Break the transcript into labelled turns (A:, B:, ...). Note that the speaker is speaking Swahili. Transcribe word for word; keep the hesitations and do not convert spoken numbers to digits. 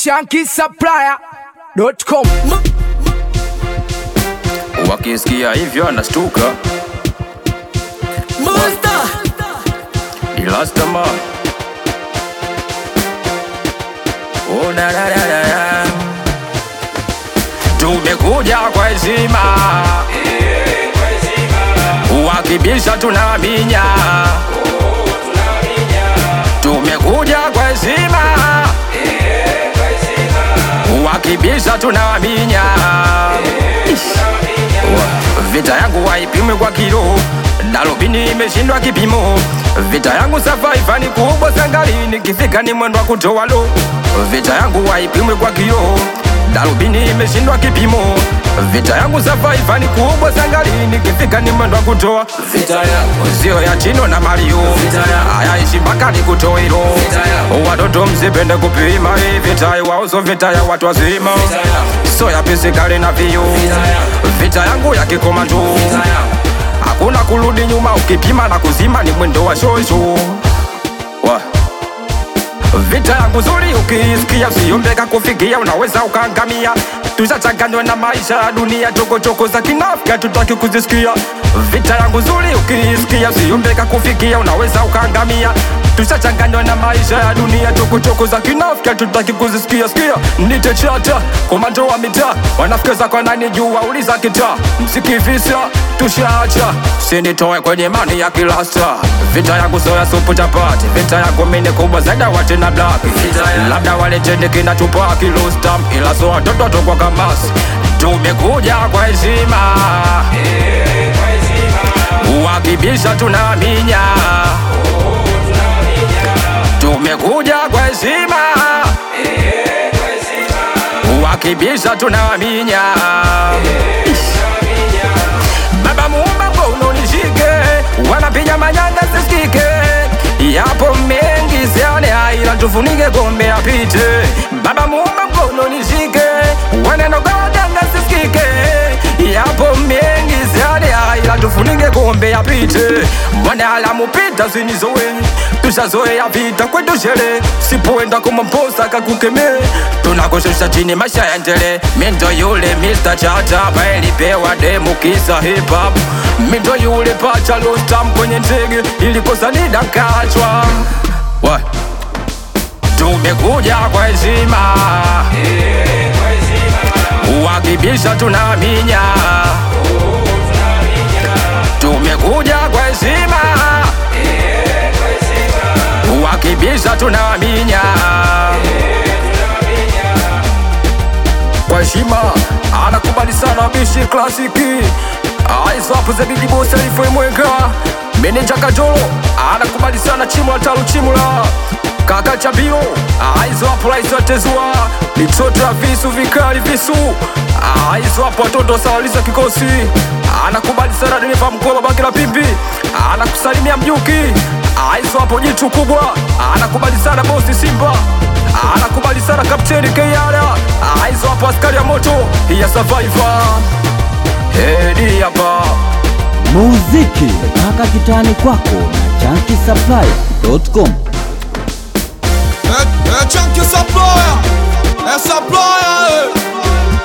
A: Chunky Supplier dot com.
B: Wakisikia hivyo anastuka
C: Monster
B: Ilastama. Oh na na na na, tumekuja kwa heshima, wakibisha tunaminya. Tumekuja kwa heshima, wakibisha tunaminya. Vita yangu haipimwi kwa kilo, darubini imeshindwa kipimo. Vita yangu survive ni kubwa sangali, nikifika ni mwendo wa kutoa lo. Vita yangu haipimwi kwa kilo, darubini imeshindwa kipimo. Vita yangu survive ni kubwa sangali, nikifika ni mwendo wa kutoa.
C: Vita yangu
B: sio ya Chino na Mario, hayaishi mpaka nikutoe hilo. Watoto msipende kupima hii vita wao, so vita ya watu wazima. So ya pisikali na vio, vita yangu ya kikomando. Hakuna kurudi nyuma, ukipima na kuzima ni mwendo wa shosho. Vita yangu zuri ukisikia, usiombeka kufikia, unaweza ukaangamia. Tushachanganywa na maisha ya dunia, choko choko za kinafiki tutaki kuzisikia. Vita yangu zuri ukisikia, usiombeka kufikia, unaweza ukaangamia. Tushachanganywa na maisha ya dunia, choko choko za kinafiki tutaki kuzisikia. Sikia, nite chata, komando wa mitaa, wanafikeza kwa nani jua, uliza kitaa. Msikifisa, tushaacha, sinitoe kwenye mani ya kilasta. Vita yangu soya supu chapati, vita yangu mine kubwa zaidi wate na black. Labda wale tende kina chupa kilo stamp, ila so watoto tokwa kamasi. Tumekuja kwa heshima, wakibisha tunaminya. Tumekuja kwa heshima, wakibisha tunaminya. Baba muumba mkono nishike, wanapiga manyanga sisikike. Yapo mengi siane ila tufunike kombe apite. Baba muumba mkono nishike, wananogadanga sisikike. Yapo mengi siane ila tufunike kombe apite. Mwana alamu pita sinizoe, tushazoea vita kwetu shere. Sipoenda kumamposa kakukeme, tunakoshesha chini maisha ya ndele. Mindo yule mister Chata, bailipewa demu kisa hip hop. Mindo yule pacha lostam kwenye ndege, ilikosa nidakachwa. What? Tumekuja kwa heshima, wakibisha tunaminya. Tumekuja kwa heshima, wakibisha tunaminya. Kwa heshima, anakubali sana bishi klasiki. Aizo hapo za bigi boss alifwe mwenga. Meneja Kajolo, anakubali sana chimu atalu chimula. Kaka Chabilo, aizo hapo laizo tezua. Mitoto ya visu vikali visu. Aizo hapo watoto sawaliza kikosi. Anakubali sana dereva mkoba baki la pimbi. Anakusalimia mjuki. Aizo hapo jitu kubwa. Anakubali sana bosi Simba. Anakubali sana kapteni Kayara. Aizo hapo askari ya moto ya survivor. Hedi hapa
D: muziki mpaka kitani kwako na Chunky Supplier dot com.
C: Eh, eh, Chunky Supplier, eh, Supplier, eh.